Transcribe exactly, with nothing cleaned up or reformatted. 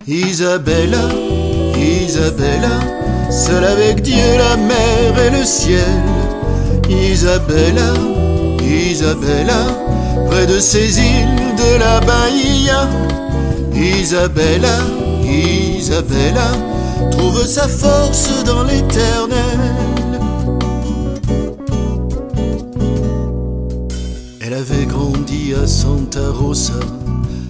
Isabella, Isabella, seule avec Dieu, la mer et le ciel. Isabella, Isabella, près de ces îles de la Bahia. Isabella, Isabella, trouve sa force dans l'éternel. Elle avait grandi à Santa Rosa,